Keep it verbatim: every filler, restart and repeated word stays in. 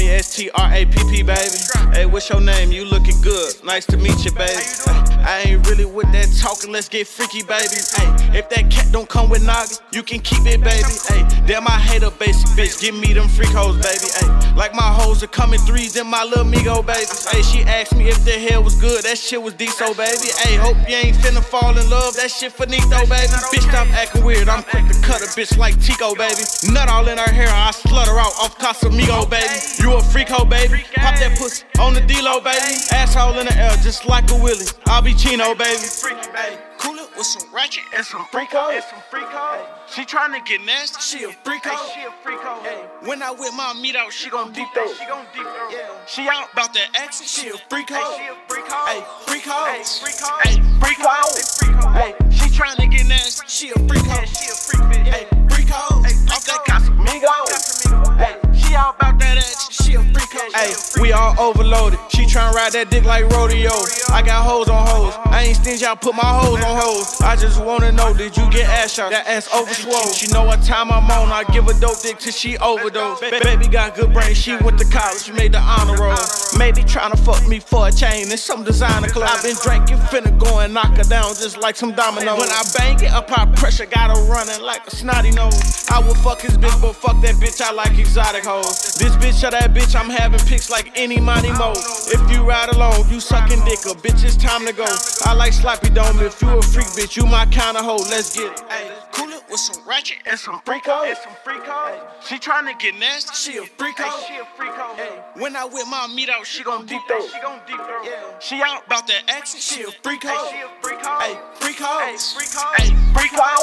me S T R A P P, baby. Hey, what's your name? You looking good. Nice to meet you, baby. I ain't really with that talking, let's get freaky, baby. Hey, if that cat don't come with noggin, you can keep it, baby. Hey, damn, I hate a basic bitch. Give me them freak hoes, baby. Hey, like my hoes are coming threes in my little Migo, baby. Hey, she asked me if the hair was good. That shit was D-so, baby. Hey, hope you ain't finna fall in love. That shit finito, baby. Bitch, stop acting weird. I'm quick to cut a bitch like Tico, baby. Nut all in her hair, I slut her out off Casamigo, baby. You a freak hoe, baby. Pop that pussy on the D-Lo, baby. Asshole in the air, just like a Willie. I'll be Chino, baby. Hey, cool it with some ratchet and some freak hoe. And some freak hoe. She tryna get nasty. She a freak hoe. She a freak hoe. Hey, when I with my meat out, she gon' deep throw. She gon' deep throw. Yeah. She out about that action. She a freak hoe. She a freak hoe. Hey, freak hoe. Hey, freak hoe. Hey, freak hoe. Hey, she tryna get nasty. She a freak hoe. She a freak bitch. Hey, freak hoe. Hey, off that Casamigo. Hey, she out about that action. She a freak hoe. Hey, we all overloaded. She tryna ride that dick like rodeo. I got hoes on hoes. I ain't stingy, I put my hoes on hoes. I just wanna know, did you get ass shot? That ass over swole. She know what time I'm on. I give a dope dick till she overdose. Ba- baby got good brain. She went to college. She made the honor roll. Maybe tryna fuck me for a chain and some designer clothes. I been drinking, finna go and knock her down just like some dominoes. When I bang it, apply pressure, got her running like a snotty nose. I would fuck his bitch, but fuck that bitch. I like exotic hoes. This bitch or that bitch, I'm having pics like any money mode. If you ride along, you sucking dick, a bitch, it's time to go. I like sloppy dome. If you a freak bitch, you my kind of hoe. Let's get it. Ay, cool it with some ratchet and some freak hoe. And some freak hoe. She tryna get nasty. She a freak hoe. She a freak hoe. Ay, when I with my meat out, she gon' deep throw. She gon' deep throw. Yeah. She out about that action. She a freak hoe. She a freak hoe. Ay, freak hoe. Ay, freak hoe. Ay, freak hoe.